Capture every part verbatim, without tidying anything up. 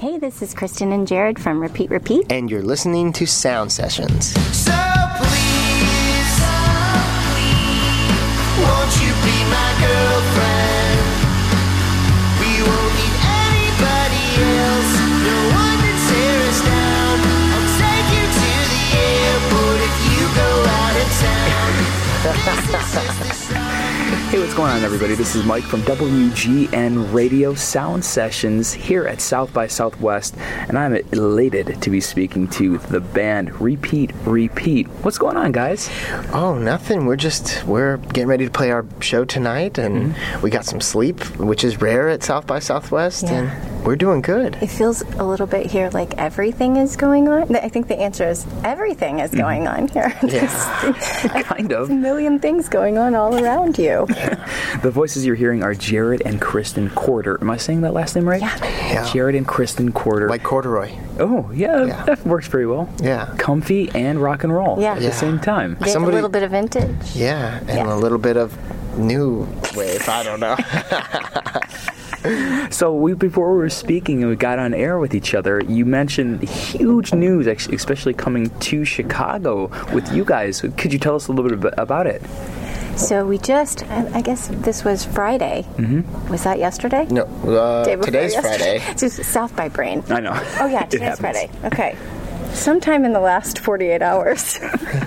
Hey, this is Kristen and Jared from Repeat Repeat. And you're listening to Sound Sessions. So please, so please, won't you be my girlfriend? We won't need anybody else. No one to tear us down. I'll take you to the airport if you go out of town. Hey, what's going on, everybody? This is Mike from W G N Radio Sound Sessions here at South by Southwest, and I'm elated to be speaking to the band Repeat Repeat. What's going on, guys? Oh, nothing. We're just, we're getting ready to play our show tonight, and mm-hmm. we got some sleep, which is rare at South by Southwest, yeah. and we're doing good. It feels a little bit here like everything is going on. I think the answer is everything is going mm-hmm. on here. Yeah. kind of. There's a million things going on all around you. The voices you're hearing are Jared and Kristen Corder. Am I saying that last name right? Yeah. yeah. Jared and Kristen Corder. Like corduroy. Oh, yeah, yeah. That works pretty well. Yeah. Comfy and rock and roll yeah. at yeah. the same time. There's Somebody, a little bit of vintage. Yeah, and yeah. a little bit of new wave. I don't know. So we, before we were speaking and we got on air with each other, you mentioned huge news, especially coming to Chicago with you guys. Could you tell us a little bit about it? So we just, I guess this was Friday. Mm-hmm. Was that yesterday? No, uh, today's yesterday? Friday. It's just South by Brain. I know. Oh yeah, today's Friday. Okay. Sometime in the last forty-eight hours,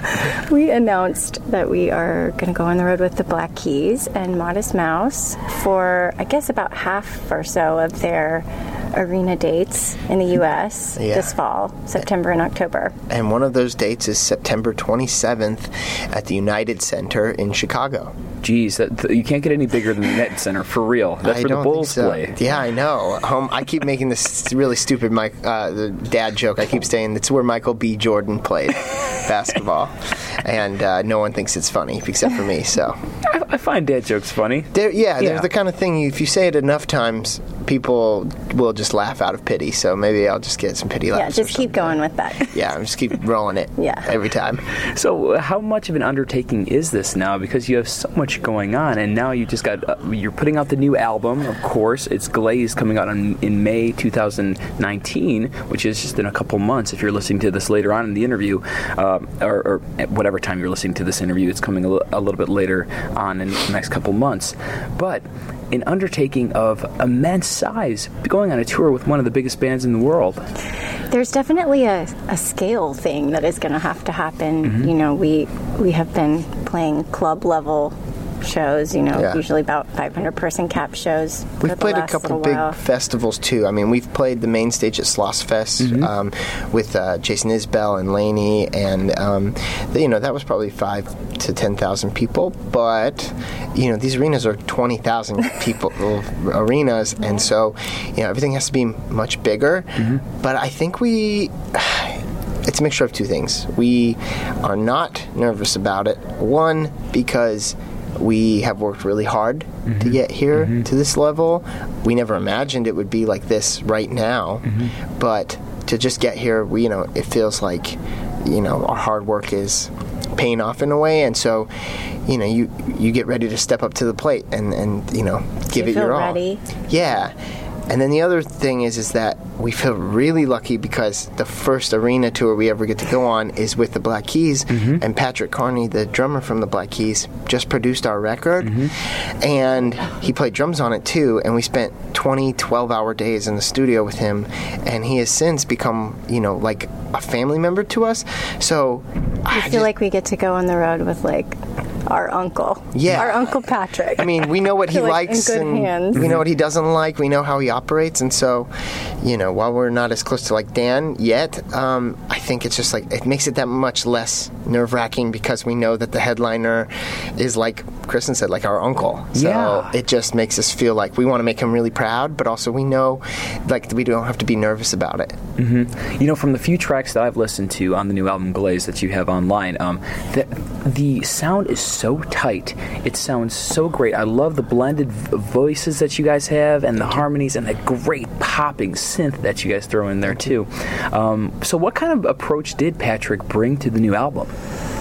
we announced that we are going to go on the road with the Black Keys and Modest Mouse for, I guess, about half or so of their arena dates in the U S yeah. this fall, September and October. And one of those dates is September twenty-seventh at the United Center in Chicago. Geez, that, th- you can't get any bigger than the United Center, for real. That's I where don't the Bulls think so. play. Yeah, I know. Um, I keep making this really stupid Mike, uh, the dad joke. I keep saying it's where Michael B. Jordan played basketball. And uh, no one thinks it's funny except for me, so. I, I find dad jokes funny. They're, yeah, yeah, they're the kind of thing, if you say it enough times, people will just laugh out of pity, so maybe I'll just get some pity laughs. Yeah, just keep going with that. Yeah, just keep rolling it yeah. every time. So how much of an undertaking is this now? Because you have so much going on, and now you just got, uh, you're putting out the new album, of course. It's Glaze, coming out in, in May two thousand nineteen, which is just in a couple months if you're listening to this later on in the interview, uh, or, or at whatever time you're listening to this interview. It's coming a, l- a little bit later on in the next couple months. But an undertaking of immense size, going on a tour with one of the biggest bands in the world. There's definitely a, a scale thing that is going to have to happen. Mm-hmm. You know, we we have been playing club level shows, you know, yeah. usually about five hundred person cap shows. We've played a couple big while. festivals too. I mean, we've played the main stage at Sloss Fest mm-hmm. um, with uh, Jason Isbell and Laney, and um, the, you know, that was probably five to ten thousand people. But you know, these arenas are twenty thousand people arenas, and so you know, everything has to be much bigger. Mm-hmm. But I think we. It's a mixture of two things. We are not nervous about it. One, because we have worked really hard mm-hmm. to get here mm-hmm. to this level. We never imagined it would be like this right now, mm-hmm. but to just get here, we, you know, it feels like, you know, our hard work is paying off in a way, and so, you know, you you get ready to step up to the plate and, and you know, give you it feel your all. Ready? Yeah. And then the other thing is is that we feel really lucky because the first arena tour we ever get to go on is with the Black Keys, mm-hmm. and Patrick Carney, the drummer from the Black Keys, just produced our record, mm-hmm. and he played drums on it too, and we spent twenty twelve-hour days in the studio with him, and he has since become, you know, like a family member to us. So I, I feel just, like we get to go on the road with, like, our uncle. Yeah. Our Uncle Patrick. I mean, we know what he like likes in good and hands. we know what he doesn't like. We know how he operates. And so, you know, while we're not as close to like Dan yet, um, I think it's just like, it makes it that much less nerve-wracking because we know that the headliner is, like Kristen said, like our uncle. So yeah. it just makes us feel like we want to make him really proud, but also we know like we don't have to be nervous about it. Mm-hmm. You know, from the few tracks that I've listened to on the new album Glaze that you have online, um, the, the sound is so tight. It sounds so great. I love the blended v- voices that you guys have and the harmonies and the great popping synth that you guys throw in there too. Um, so what kind of approach did Patrick bring to the new album?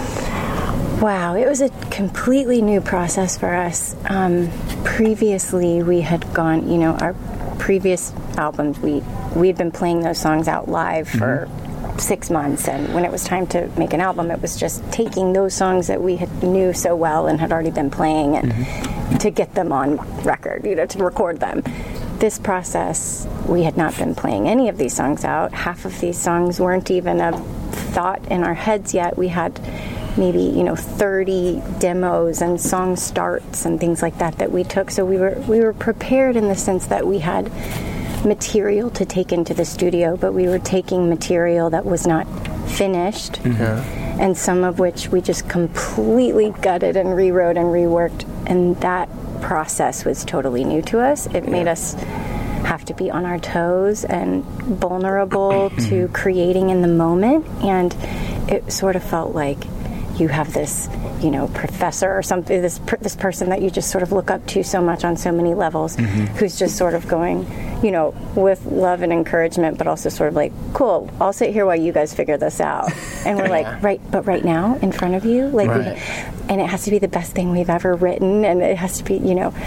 Wow, it was a completely new process for us. Um, previously, we had gone, you know, our previous albums, we we'd been playing those songs out live for mm-hmm. six months, and when it was time to make an album, it was just taking those songs that we had knew so well and had already been playing, and mm-hmm. to get them on record, you know, to record them. This process, we had not been playing any of these songs out. Half of these songs weren't even a thought in our heads yet. We had maybe, you know, thirty demos and song starts and things like that that we took. So we were we were prepared in the sense that we had material to take into the studio, but we were taking material that was not finished, mm-hmm. and some of which we just completely gutted and rewrote and reworked, and that process was totally new to us. It yeah. made us have to be on our toes and vulnerable to creating in the moment, and it sort of felt like you have this, you know, professor or something, this this person that you just sort of look up to so much on so many levels, mm-hmm. who's just sort of going, you know, with love and encouragement, but also sort of like, cool, I'll sit here while you guys figure this out. And we're yeah. like, right, but right now, in front of you, like, right. we, and it has to be the best thing we've ever written, and it has to be, you know,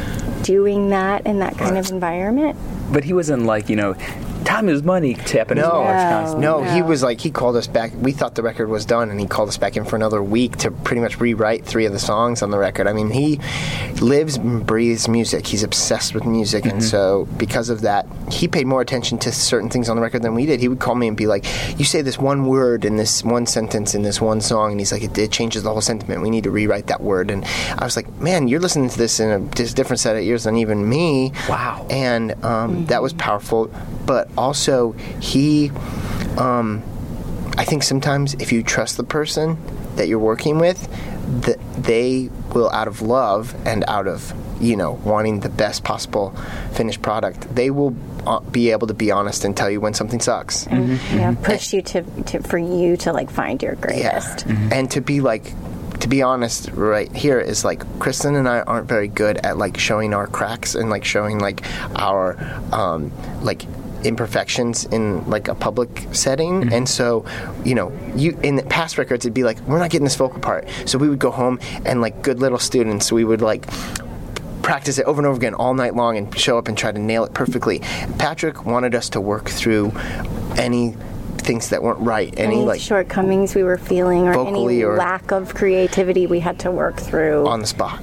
doing that in that kind right. of environment. But he wasn't like, you know, time is money tapping his no, watch. No, no, he was like, he called us back. We thought the record was done, and he called us back in for another week to pretty much rewrite three of the songs on the record. I mean, he lives and breathes music. He's obsessed with music, mm-hmm. and so because of that, he paid more attention to certain things on the record than we did. He would call me and be like, you say this one word in this one sentence in this one song, and he's like, it, it changes the whole sentiment. We need to rewrite that word. And I was like, man, you're listening to this in a different set of ears than even me. Wow. And um, mm-hmm. that was powerful. But also, he, um, I think sometimes if you trust the person that you're working with, that they will, out of love and out of, you know, wanting the best possible finished product, they will uh, be able to be honest and tell you when something sucks. Mm-hmm. Mm-hmm. Yeah, push you to, to for you to like find your greatest. Yeah. Mm-hmm. And to be like, to be honest, right here is like, Kristen and I aren't very good at like showing our cracks and like showing like our um, like. imperfections in like a public setting, mm-hmm. and so, you know, you in the past records it'd be like, we're not getting this vocal part, so we would go home and like good little students, we would like practice it over and over again all night long and show up and try to nail it perfectly. Patrick wanted us to work through any things that weren't right, any, any like shortcomings we were feeling, or any or lack of creativity we had to work through on the spot.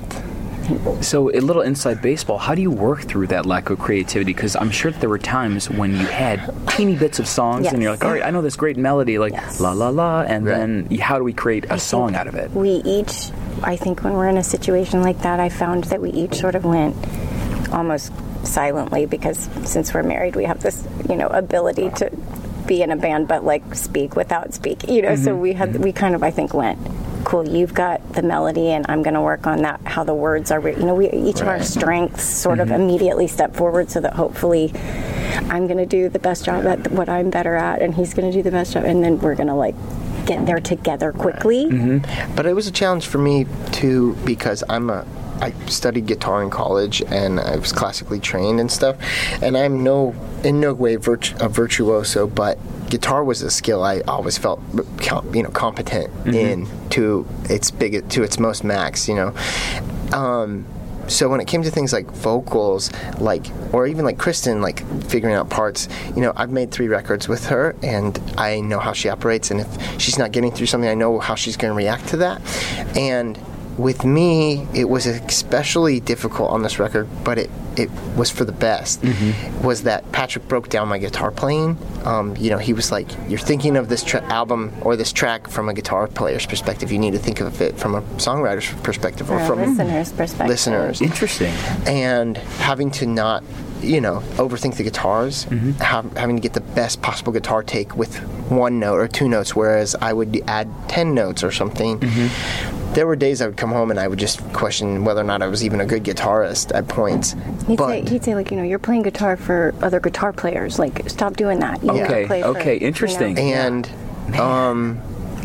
So, a little inside baseball, how do you work through that lack of creativity? Because I'm sure that there were times when you had teeny bits of songs, yes. and you're like, all right, I know this great melody, like yes. la la la, and right. then how do we create a I song out of it? We each, I think when we're in a situation like that, I found that we each sort of went almost silently, because since we're married, we have this, you know, ability to be in a band but like speak without speaking, you know, mm-hmm. so we had, mm-hmm. we kind of, I think, went, cool, you've got the melody and I'm going to work on that, how the words are, you know, we each right. of our strengths sort mm-hmm. of immediately step forward, so that hopefully I'm going to do the best job at what I'm better at, and he's going to do the best job, and then we're going to like get there together quickly. Right. Mm-hmm. But it was a challenge for me too, because I'm a I studied guitar in college, and I was classically trained and stuff, and I'm no in no way virtu- a virtuoso, but guitar was a skill I always felt, you know, competent mm-hmm. in to its big to its most max, you know. Um, so when it came to things like vocals, like, or even like Kristen, like figuring out parts, you know, I've made three records with her, and I know how she operates, and if she's not getting through something, I know how she's going to react to that. And with me, it was especially difficult on this record, but it, it was for the best, mm-hmm. was that Patrick broke down my guitar playing. Um, you know, he was like, you're thinking of this tra- album or this track from a guitar player's perspective. You need to think of it from a songwriter's perspective, or, or from listener's perspective. Listeners. Interesting. And having to not, you know, overthink the guitars, mm-hmm. have, having to get the best possible guitar take with one note or two notes, whereas I would add ten notes or something. Mm-hmm. There were days I would come home and I would just question whether or not I was even a good guitarist at points. He'd, but, say, he'd say, like, you know, you're playing guitar for other guitar players. Like, stop doing that. You okay, play okay, for, interesting. You know, and, yeah. um...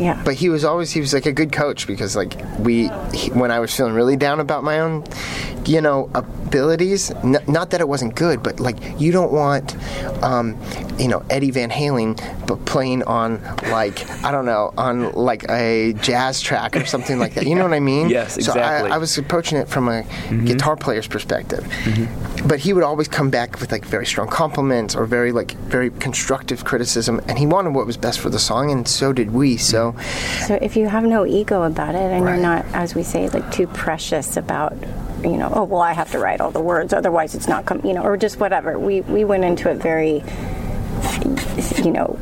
Yeah. But he was always, he was like a good coach because like we, he, when I was feeling really down about my own, you know, abilities, n- not that it wasn't good, but like you don't want, um, you know, Eddie Van Halen but playing on like, I don't know, on like a jazz track or something like that. You know what I mean? Yes, exactly. So I, I was approaching it from a mm-hmm. guitar player's perspective. Mm-hmm. But he would always come back with like very strong compliments or very like very constructive criticism, and he wanted what was best for the song, and so did we. So, so if you have no ego about it, and right. you're not, as we say, like too precious about, you know, oh well, I have to write all the words, otherwise it's not come, you know, or just whatever. We we went into it very, you know,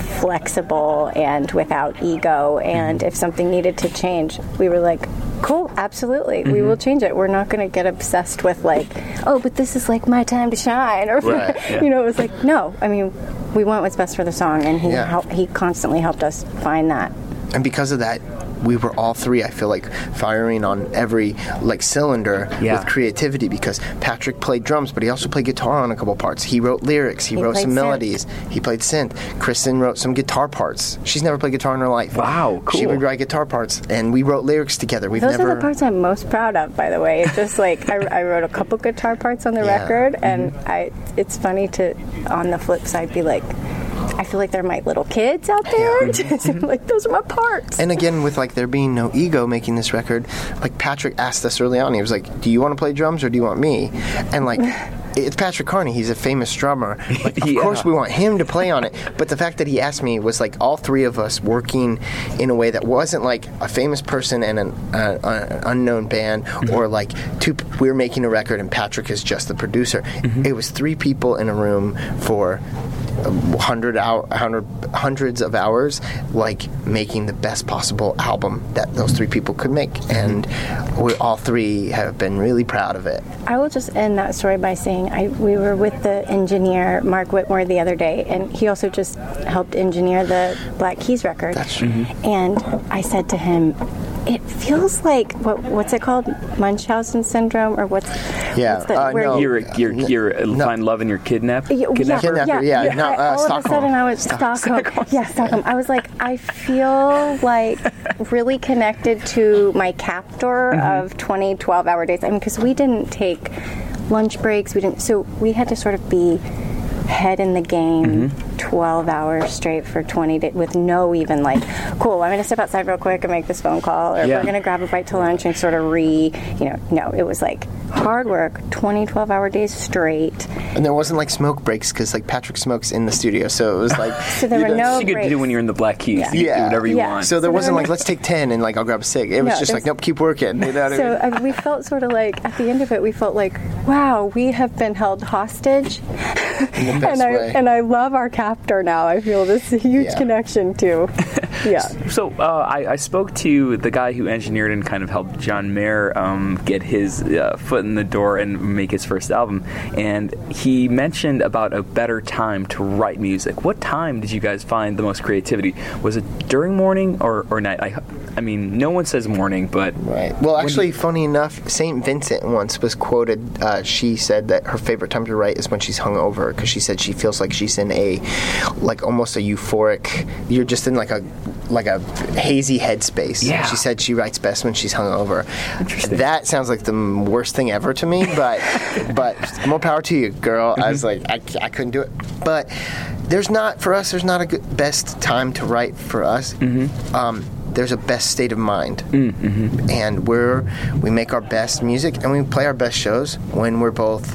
flexible and without ego, and if something needed to change, we were like, cool, absolutely, mm-hmm. we will change it. We're not going to get obsessed with like, oh, but this is like my time to shine, or right, yeah. you know, it was like, no, I mean, we want what's best for the song, and he yeah. help, he constantly helped us find that. And because of that, we were all three, I feel like, firing on every like cylinder yeah. with creativity, because Patrick played drums, but he also played guitar on a couple parts. He wrote lyrics. He, he wrote some synth. melodies. He played synth. Kristen wrote some guitar parts. She's never played guitar in her life. Wow, cool. She would write guitar parts, and we wrote lyrics together. We've Those never... are the parts I'm most proud of, by the way. It's just like I, I wrote a couple guitar parts on the yeah. record, and mm-hmm. I. It's funny to, on the flip side, be like, I feel like they're my little kids out there. Yeah. Like, those are my parts. And again, with like there being no ego making this record, like Patrick asked us early on, he was like, do you want to play drums or do you want me? And like, it's Patrick Carney, he's a famous drummer. Like, of yeah. course we want him to play on it. But the fact that he asked me was like all three of us working in a way that wasn't like a famous person and an, uh, an unknown band, mm-hmm. or like two, we're making a record and Patrick is just the producer. Mm-hmm. It was three people in a room for hundred hour, hundred, hundreds of hours, like making the best possible album that those three people could make, and we all three have been really proud of it. I will just end that story by saying I we were with the engineer Mark Whitmore the other day, and he also just helped engineer the Black Keys record. That's true. Mm-hmm. And I said to him, it feels like what what's it called, Munchausen syndrome, or what's yeah what's the, uh, where no. You're you're, you're no. find love and you're kidnapped. Yeah, Kidnapper? Kidnapper, yeah, yeah. no, I, uh, all Stockholm. of a sudden, I was Stockholm. Stockholm. Yeah, Stockholm. I was like, I feel like really connected to my captor mm-hmm. of twenty twelve-hour days. I mean, because we didn't take lunch breaks. We didn't. So we had to sort of be head in the game, mm-hmm. twelve hours straight for twenty days with no even like, cool, I'm going to step outside real quick and make this phone call, or yeah. we're going to grab a bite to lunch and sort of re, you know, no, it was like hard work, twenty, twelve hour days straight. And there wasn't like smoke breaks because like Patrick smokes in the studio, so it was like so there were no you could breaks. do when you're in the Black Keys. Yeah. You yeah. can do whatever you Yeah. want. So there so wasn't there like, let's take ten and like I'll grab a cig. It was No, just like, nope, keep working. You know what So I mean? uh, we felt sort of like, at the end of it, we felt like, wow, we have been held hostage. In the best and I way. and I love our captor now. I feel this huge Yeah. connection to. Yeah. So uh, I, I spoke to the guy who engineered and kind of helped John Mayer um, get his uh, foot in the door and make his first album, and he mentioned about a better time to write music. What time did you guys find the most creativity? Was it during morning or, or night? I, I mean, no one says morning, but... Right. Well, actually, funny enough, Saint Vincent once was quoted, uh, she said that her favorite time to write is when she's hungover, because she said she feels like she's in a, like almost a euphoric, you're just in like a like a hazy headspace. Yeah. She said she writes best when she's hungover. Interesting. That sounds like the worst thing ever to me, but but more power to you, girl. Mm-hmm. I was like, I, I couldn't do it. But there's not, for us, there's not a good best time to write for us. Mm-hmm. Um, there's a best state of mind, mm-hmm. and we're we make our best music and we play our best shows when we're both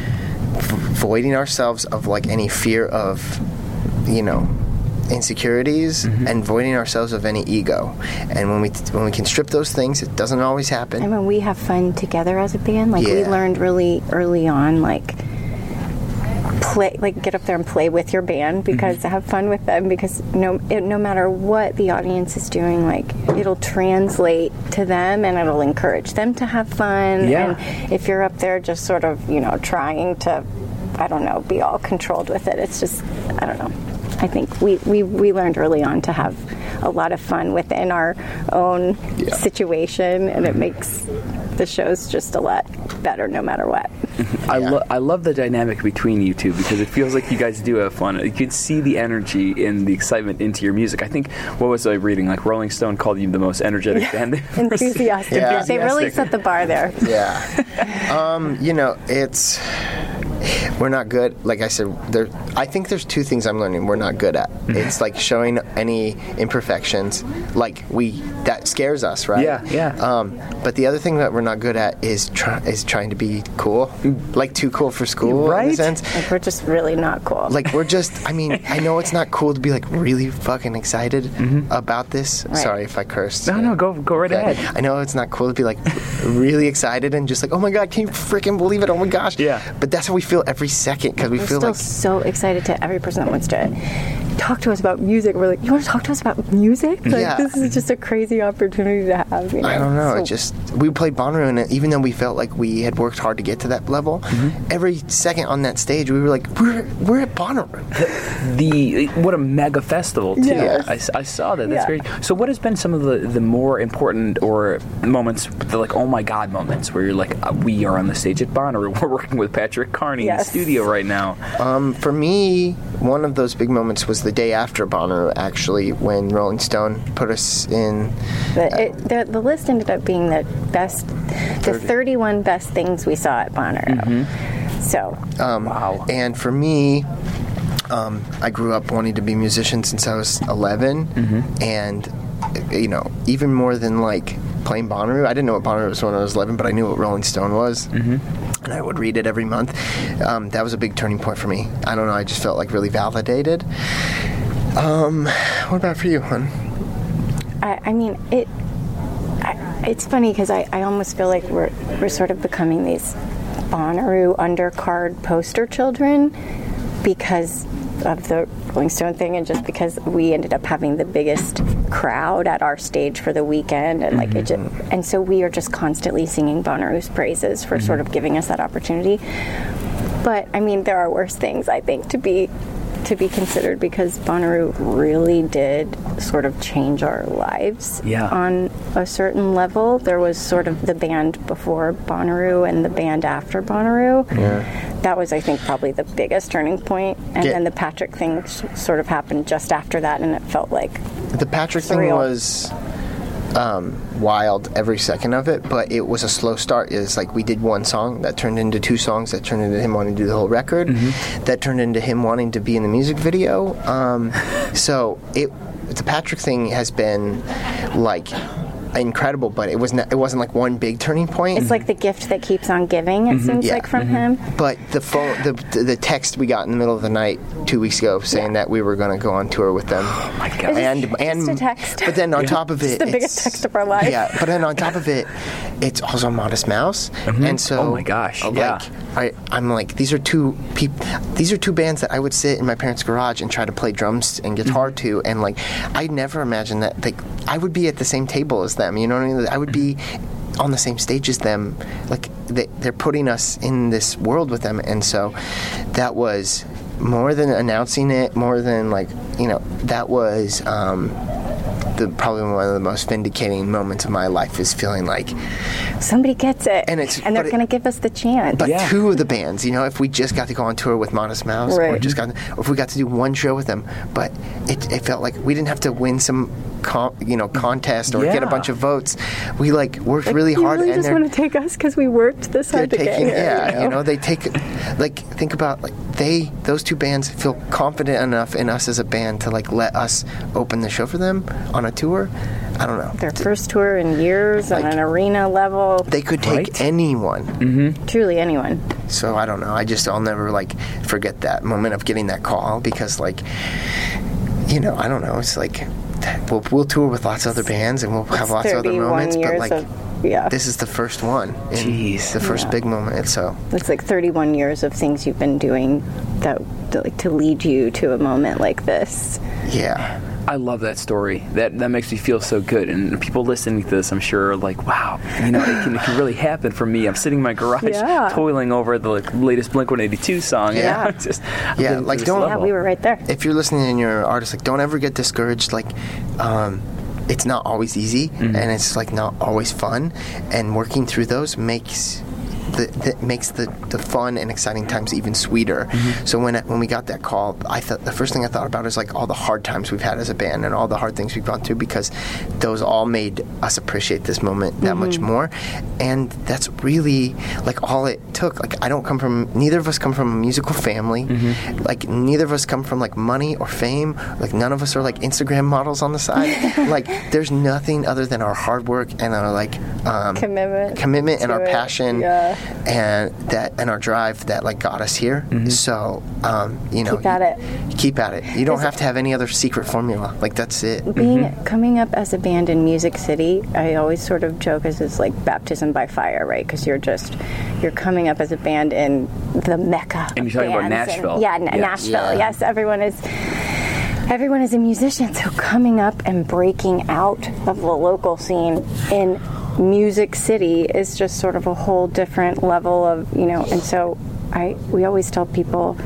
voiding ourselves of like any fear of, you know, insecurities, mm-hmm. and voiding ourselves of any ego. And when we when we can strip those things, it doesn't always happen. And when we have fun together as a band, like Yeah. we learned really early on, like play, like get up there and play with your band, because mm-hmm. have fun with them, because no it, no matter what the audience is doing, like it'll translate to them and it'll encourage them to have fun. Yeah. And if you're up there just sort of, you know, trying to, I don't know, be all controlled with it, it's just, I don't know. I think we, we, we learned early on to have a lot of fun within our own Yeah. situation, and it makes the show's just a lot better no matter what. I, lo- I love the dynamic between you two because it feels like you guys do have fun. You can see the energy and the excitement into your music. I think, what was I reading? Like Rolling Stone called you the most energetic band. Enthusiastic. Yeah. They really set the bar there. Yeah. um, you know, it's... We're not good. Like I said, there. I think there's two things I'm learning we're not good at. It's like showing any imperfections. Like we, that scares us, right? Yeah, yeah. Um, but the other thing that we're not good at is try, is trying to be cool. Like too cool for school, Right? in a sense. Like we're just really not cool. Like we're just. I mean, I know it's not cool to be like really fucking excited about this. Right. Sorry if I cursed. No, no, go go right Okay. ahead. I know it's not cool to be like really excited and just like, oh my god, can you freaking believe it? Oh my gosh. Yeah. But that's how we feel every second because we We're feel still like so excited to every person that wants to talk to us about music. We're like, you want to talk to us about music? Like, Yeah. this is just a crazy opportunity to have. You know? I don't know. So- It just we played Bonnaroo, and even though we felt like we had worked hard to get to that level, every second on that stage, we were like, we're we're at Bonnaroo. The what a mega festival too. Yes. I, s- I saw that. That's Yeah. great. So, what has been some of the, the more important or moments, the like oh my god moments, where you're like, uh, we are on the stage at Bonnaroo. We're working with Patrick Carney in the Yes. studio right now. Um, for me, one of those big moments was the day after Bonnaroo, actually, when Rolling Stone put us in. The, it, the, the list ended up being the best, the thirty-one best things we saw at Bonnaroo. So, Wow. And for me, um, I grew up wanting to be a musician since I was eleven, and you know, even more than like playing Bonnaroo, I didn't know what Bonnaroo was when I was eleven, but I knew what Rolling Stone was, and I would read it every month. Um, that was a big turning point for me. I don't know, I just felt like really validated. Um, what about for you, hon? I, I mean, it. I, it's funny because I, I almost feel like we're we're sort of becoming these Bonnaroo undercard poster children because of the Rolling Stone thing, and just because we ended up having the biggest crowd at our stage for the weekend, and like it just, and so we are just constantly singing Bonnaroo's praises for sort of giving us that opportunity. But I mean, there are worse things I think to be to be considered, because Bonnaroo really did sort of change our lives Yeah. on a certain level. There was sort of the band before Bonnaroo and the band after Bonnaroo. Yeah. That was, I think, probably the biggest turning point. And Yeah. then the Patrick thing s- sort of happened just after that, and it felt like The Patrick thing Surreal. was um, wild every second of it, but it was a slow start. It's like we did one song that turned into two songs that turned into him wanting to do the whole record, that turned into him wanting to be in the music video. Um, so it, the Patrick thing has been like incredible, but it was not, it wasn't like one big turning point. it's like the gift that keeps on giving. It seems Yeah. like from him. But the phone, the the text we got in the middle of the night two weeks ago saying that we were going to go on tour with them. Oh my God. And Just and a text. but then on top of it, It's the biggest it's- text of our life. Yeah, but then on top of it, it's also Modest Mouse, and so Oh my gosh, uh, yeah. like I, I'm like these are two peop- these are two bands that I would sit in my parents' garage and try to play drums and guitar to, and like I never imagined that like I would be at the same table as them. You know what I mean? I would be on the same stage as them. Like they, they're putting us in this world with them, and so that was more than announcing it, more than like you know that was um, the probably one of the most vindicating moments of my life, is feeling like Somebody gets it, And it's- and they're but it- going to give us the chance. but Yeah. two of the bands, you know, if we just got to go on tour with Modest Mouse, or Right. just got, or if we got to do one show with them, but it, it felt like we didn't have to win some, con, you know, contest or get a Yeah. bunch of votes. We like worked really you hard, really and just they're, want to take us because we worked this they're hard to get taking, here. yeah, you know, they take, like, think about like they, those two bands feel confident enough in us as a band to like let us open the show for them on a tour. I don't know. Their first tour in years on Like- an arena level. They could take Right? anyone. Truly anyone. So I don't know. I just I'll never like forget that moment of getting that call, because like you know I don't know. It's like we'll we'll tour with lots of other bands and we'll have lots of other thirty-one moments, but years like of, yeah. this is the first one. And Jeez. the first Yeah. big moment. So It's like thirty-one years of things you've been doing that, that like to lead you to a moment like this. yeah. I love that story. That that makes me feel so good. And people listening to this, I'm sure, are like, wow, you know, it can, it can really happen for me. I'm sitting in my garage, Yeah. toiling over the like, latest Blink one eighty-two song. Yeah. And just, I'm Yeah, getting to like, this don't- Yeah, level. we were right there. If you're listening and you're an artist, like don't ever get discouraged. Like um, it's not always easy, mm-hmm. and it's like not always fun. And working through those makes the, that makes the, the fun and exciting times even sweeter. Mm-hmm. So when when we got that call, I thought the first thing I thought about is like all the hard times we've had as a band and all the hard things we've gone through, because those all made us appreciate this moment that mm-hmm. much more. And that's really like all it took. Like I don't come from, neither of us come from a musical family. Mm-hmm. Like neither of us come from like money or fame. Like none of us are like Instagram models on the side. Like there's nothing other than our hard work and our like um, commitment, commitment and our it. passion. Yeah. And that and our drive that like got us here. Mm-hmm. So um, you know, keep at it. Keep at it. You don't have to have any other secret formula. Like that's it. Being mm-hmm. coming up as a band in Music City, I always sort of joke as it's like baptism by fire, right? Because you're just you're coming up as a band in the mecca. And you're talking about bands. Nashville. And, yeah, N- yeah, Nashville. Yeah. Yes, everyone is. Everyone is a musician, so coming up and breaking out of the local scene in Music City is just sort of a whole different level of, you know, and so I we always tell people,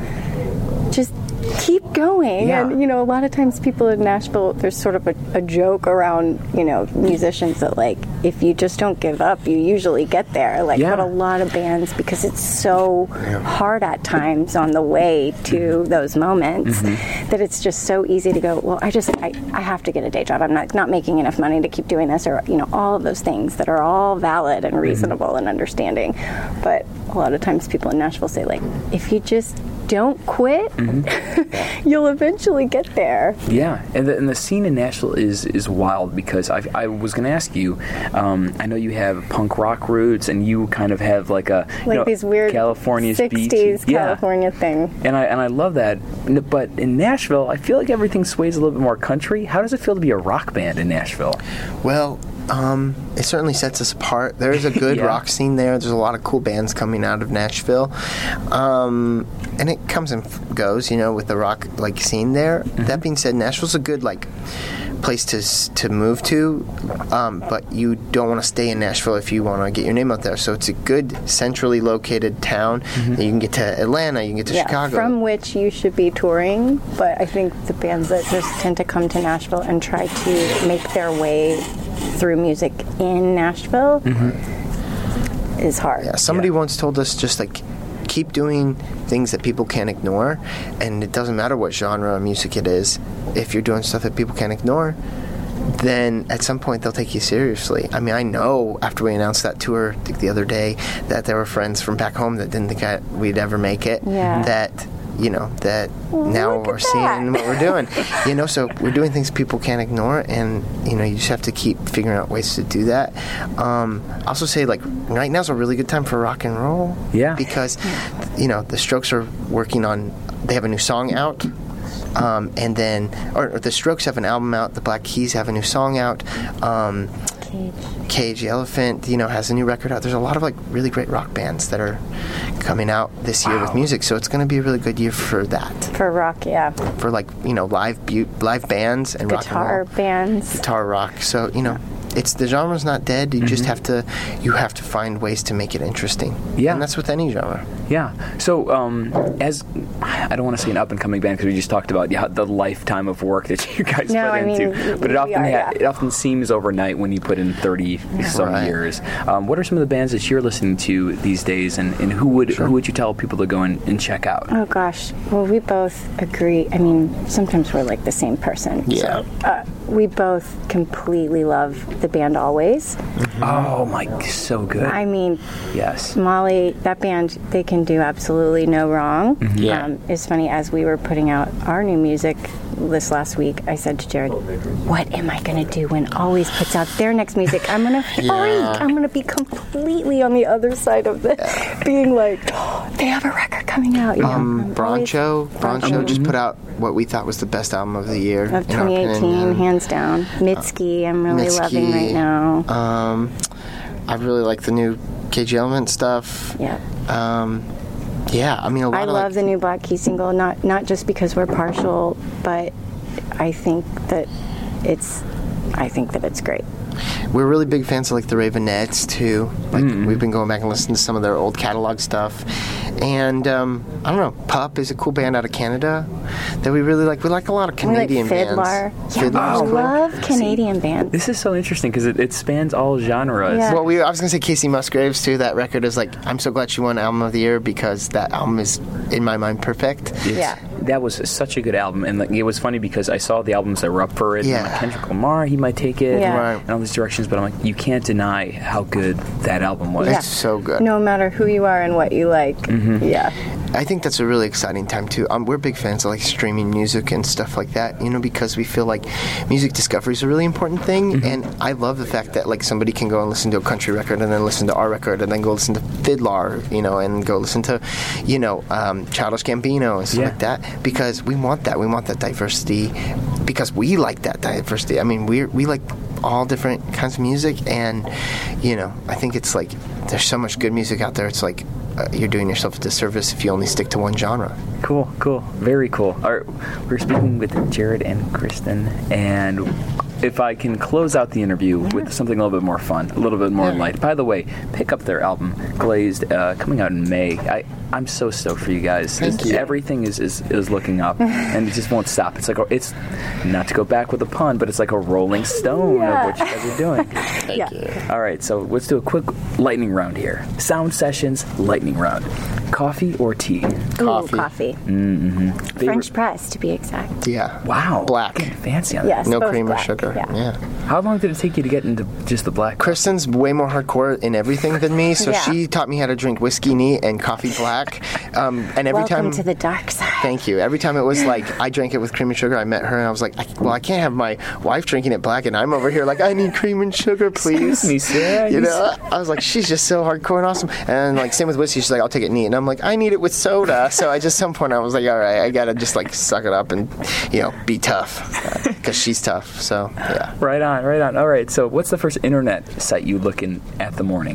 just keep going. Yeah. And, you know, a lot of times people in Nashville, there's sort of a, a joke around, you know, musicians that, like, if you just don't give up, you usually get there. Like, yeah. but a lot of bands, because it's so yeah. hard at times on the way to those moments, mm-hmm. that it's just so easy to go, well, I just, I, I have to get a day job. I'm not, not making enough money to keep doing this, or, you know, all of those things that are all valid and reasonable mm-hmm. and understanding. But a lot of times people in Nashville say, like, if you just don't quit, mm-hmm. you'll eventually get there. Yeah, and the, and the scene in Nashville is is wild, because I, I was going to ask you, um, I know you have punk rock roots, and you kind of have like a like you know, these weird California's sixties beat. California yeah. thing. And I and I love that. But in Nashville, I feel like everything sways a little bit more country. How does it feel to be a rock band in Nashville? Well, Um, it certainly sets us apart. There is a good yeah. rock scene there. There's a lot of cool bands coming out of Nashville. Um, and it comes and goes, you know, with the rock like scene there. Mm-hmm. That being said, Nashville's a good like place to to move to, um, but you don't want to stay in Nashville if you want to get your name out there. So it's a good centrally located town. Mm-hmm. You can get to Atlanta, you can get to yeah, Chicago. From which you should be touring, but I think the bands that just tend to come to Nashville and try to make their way through music in Nashville mm-hmm. is hard. Yeah, somebody yeah. once told us just like keep doing things that people can't ignore, and it doesn't matter what genre of music it is. If you're doing stuff that people can't ignore, then at some point they'll take you seriously. I mean, I know after we announced that tour the other day that there were friends from back home that didn't think I, we'd ever make it. Yeah. That you know that well, now look we're at seeing that. what we're doing. You know, so we're doing things people can't ignore, and you know you just have to keep figuring out ways to do that. Um, I also say like right now's a really good time for rock and roll. Yeah. Because you know the Strokes are working on. They have a new song out. Um, and then, or, or the Strokes have an album out. The Black Keys have a new song out. Um, Cage. Cage the Elephant, you know, has a new record out. There's a lot of like really great rock bands that are coming out this year wow. with music. So it's going to be a really good year for that. For rock, yeah. For like you know live bu- live bands and Guitar rock and roll. bands. Guitar rock. So you know. It's the genre's not dead. You mm-hmm. just have to, you have to find ways to make it interesting. Yeah, and that's with any genre. Yeah. So, um, as I don't want to say an up and coming band because we just talked about yeah, the lifetime of work that you guys no, put I into, mean, but it often are, ha- yeah. it often seems overnight when you put in thirty yeah. some right. years. Um, what are some of the bands that you're listening to these days, and, and who would sure. who would you tell people to go and, and check out? Oh gosh, well we both agree. I mean, sometimes we're like the same person. Yeah. So, uh, we both completely love the band Always. Mm-hmm. Oh my, so good. I mean, yes. Molly, that band, they can do absolutely no wrong. Mm-hmm. Yeah. Um, it's funny, as we were putting out our new music this last week, I said to Jared, what am I going to do when Always puts out their next music? I'm going to freak. Yeah. I'm going to be completely on the other side of this, yeah. being like, oh, they have a record coming out. You um, know, um, Broncho, Broncho Broncho just put out what we thought was the best album of the year. Of twenty eighteen, hands down. Mitski, I'm really Mitski, loving right now. Um, I really like the new Cage the Elephant stuff. Yeah. Um, yeah, I mean, a lot I of love like, the new Black Keys single, not not just because we're partial, but I think that it's, I think that it's great. We're really big fans of like the Ravenettes too. Like mm. we've been going back and listening to some of their old catalog stuff, and um, I don't know, Pup is a cool band out of Canada that we really like. We like a lot of Canadian we like Fiddler. bands. Yeah, Fiddler's I cool. love Canadian bands. This is so interesting because it, it spans all genres. Yeah. Well, we, I was going to say Casey Musgraves, too. That record is like, I'm so glad she won Album of the Year because that album is, in my mind, perfect. It's- Yeah. That was such a good album, and like, it was funny because I saw the albums that were up for it. Yeah. And like Kendrick Lamar, he might take it, Yeah. Right. and all these directions. But I'm like, you can't deny how good that album was. Yeah. It's so good. No matter who you are and what you like. Mm-hmm. Yeah. I think that's a really exciting time too. Um, we're big fans of like streaming music and stuff like that, you know, because we feel like music discovery is a really important thing. Mm-hmm. And I love the fact that like somebody can go and listen to a country record and then listen to our record and then go listen to Fiddler, you know, and go listen to, you know, um, Childish Gambino and stuff Yeah. like that. Because we want that. We want that diversity. Because we like that diversity. I mean, we we like all different kinds of music, and you know, I think it's like there's so much good music out there. It's like uh, you're doing yourself a disservice if you only stick to one genre. Cool, cool, very cool. All right, we're speaking with Jared and Kristen, and if I can close out the interview with something a little bit more fun, a little bit more light. By the way, pick up their album Glazed, uh, coming out in May. I, I'm so stoked for you guys. Thank It's- you. Everything is, is, is looking up, and it just won't stop. It's like a, it's not to go back with a pun, but it's like a rolling stone Yeah. of what you guys are doing. Thank Yeah. you. All right, so let's do a quick lightning round here. Sound sessions, lightning round. Coffee or tea? Coffee. Ooh, coffee. Favorite- French press, to be exact. Yeah. Wow. Black. Getting fancy on that. Yes. No both cream or black, sugar. yeah. Yeah. How long did it take you to get into just the black? Kristen's way more hardcore in everything than me, so Yeah. she taught me how to drink whiskey neat and coffee black. Um, and every Welcome time, to the dark side. thank you. Every time it was like I drank it with cream and sugar, I met her and I was like, I, well, I can't have my wife drinking it black, and I'm over here like I need cream and sugar, please. Excuse me, Sarah. You You know, I was like, she's just so hardcore and awesome. And like same with whiskey, she's like, I'll take it neat, and I'm like, I need it with soda. So I just some point I was like, all right, I gotta just like suck it up and you know be tough because she's tough. So yeah. Right on, right on. All right, so what's the first internet site you look in at the morning?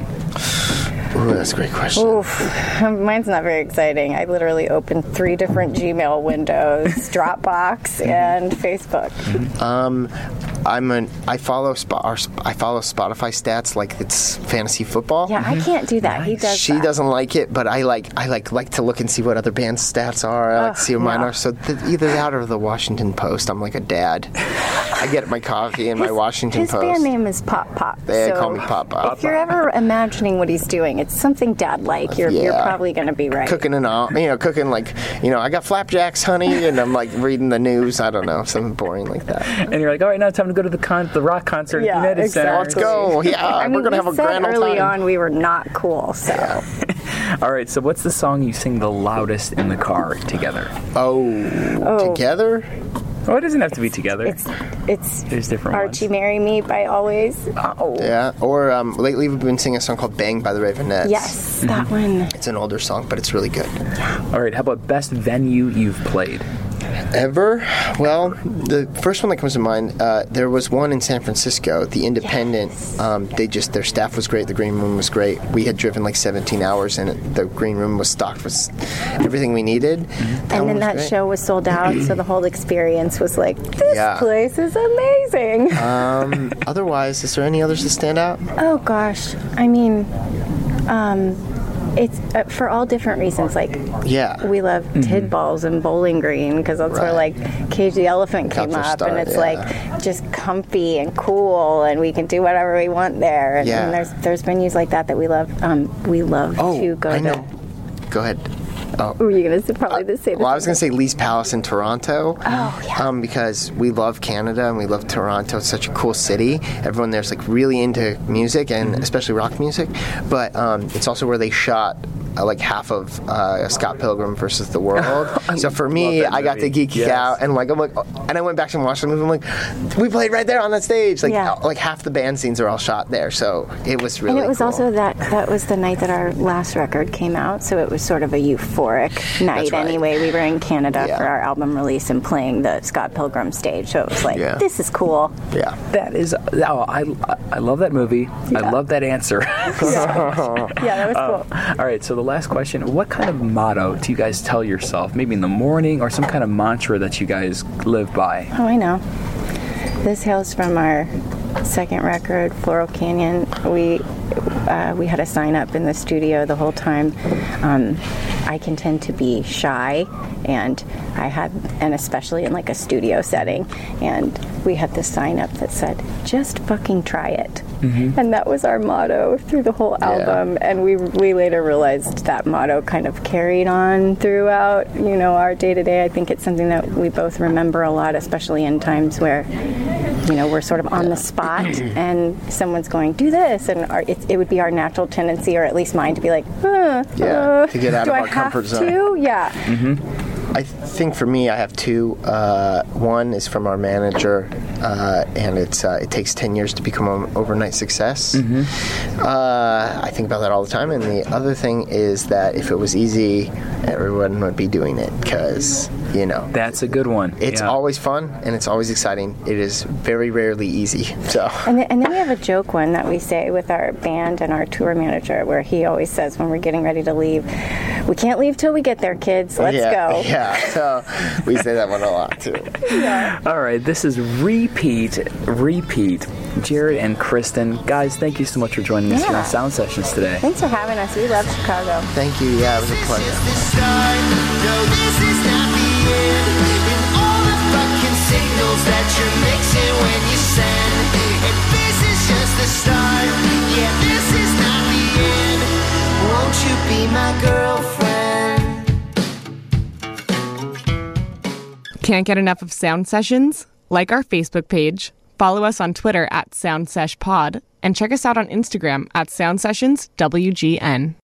Ooh, that's a great question. Oof. Mine's not very exciting. I literally opened three different Gmail windows, Dropbox, and Facebook. Um, I'm an I follow Sp- our, Sp- I follow Spotify stats like it's fantasy football. Yeah, I can't do that. He does She that. doesn't like it, but I like I like like to look and see what other bands' stats are. I like to Ugh, see what mine no. are. So th- either that or the Washington Post. I'm like a dad. I get my coffee in my Washington His Post. band name is Pop Pop. They so call me Pop Pop. If you're ever imagining what he's doing, it's something dad-like. You're, you're Yeah. probably going to be right. Cooking and all, you know, cooking like, you know, I got flapjacks, honey, and I'm like reading the news. I don't know, something boring like that. And you're like, all right, now it's time to go to the con- the rock concert Yeah, at United exactly. Let's Center. go. Yeah, I mean, we're gonna we have a said grand old early time. on we were not cool, so. All right, so what's the song you sing the loudest in the car together? Oh, Oh. together? Oh, it doesn't have to be together. It's it's There's different Archie ones. Marry Me by Always. Oh. Yeah. Or um, lately we've been singing a song called "Bang" by the Ravenettes. Yes, that one. It's an older song, but it's really good. All right, how about best venue you've played? Ever? Well, the first one that comes to mind, uh, there was one in San Francisco, the Independent. Yes. Um, they just their staff was great. The green room was great. We had driven like seventeen hours, and it, the green room was stocked with s- everything we needed. That And one then was that great. show was sold out, so the whole experience was like, this Yeah. place is amazing. Um, otherwise, is there any others that stand out? Oh gosh, I mean, um, it's uh, for all different reasons. Like Yeah. we love Tidballs and Bowling Green because that's where Right. like Cage the Elephant came Culture up, Star, and it's yeah. like just comfy and cool, and we can do whatever we want there. And, Yeah. and there's there's venues like that that we love. Um, we love Oh, to go I to. know. Go ahead. Oh. Were you gonna say probably the same? Well, I was going to say Lee's Palace in Toronto. Oh, yeah. Um, because we love Canada and we love Toronto. It's such a cool city. Everyone there's like really into music and especially rock music. But um, it's also where they shot uh, like half of uh, Scott Pilgrim versus the World. So for me, love that I got to movie. geek Yes. out and like I'm like, and I went back and watched the movie. I'm like, we played right there on that stage. Like Yeah. like half the band scenes are all shot there. So it was really. And it was cool. also that that was the night that our last record came out, so it was sort of a euphoric night. That's right. Anyway, we were in Canada Yeah. for our album release and playing the Scott Pilgrim stage, so it was like, Yeah. this is cool. Yeah. That is, oh, I, I love that movie. I Yeah. love that answer. Yeah, that was cool. All right, so the last question, what kind of motto do you guys tell yourself, maybe in the morning, or some kind of mantra that you guys live by? Oh, I know. This hails from our second record, Floral Canyon. We uh, we had a sign up in the studio the whole time. Um, I can tend to be shy, and I had, and especially in like a studio setting, and we had this sign up that said, "Just fucking try it." Mm-hmm. And that was our motto through the whole album. Yeah. And we we later realized that motto kind of carried on throughout, you know, our day to day. I think it's something that we both remember a lot, especially in times where, you know, we're sort of on the spot and someone's going, "Do this," and our, it, it would be our natural tendency, or at least mine, to be like, uh, yeah, uh, to get out do of I our have comfort to? zone. Yeah. Mm-hmm. I think for me, I have two. Uh, one is from our manager, uh, and it's uh, it takes ten years to become an overnight success. Mm-hmm. Uh, I think about that all the time. And the other thing is that if it was easy, everyone would be doing it, because, you know. That's a good one. It's yeah. always fun, and it's always exciting. It is very rarely easy. So. And then, and then we have a joke one that we say with our band and our tour manager, where he always says when we're getting ready to leave, "We can't leave till we get there, kids. Let's yeah, go." Yeah. So we say that one a lot too. Yeah. All right, this is repeat, repeat. Jared and Kristen, guys, thank you so much for joining us Yeah. here on Sound Sessions today. Thanks for having us. We love Chicago. Thank you. Yeah, it was a pleasure. This is the start. No, this is not the end. And all the fucking signals that you're mixing when you send. And this is just the start. Yeah, this is not the end. Won't you be my girlfriend? Can't get enough of Sound Sessions? Like our Facebook page, follow us on Twitter at SoundSeshPod, and check us out on Instagram at SoundSessionsWGN.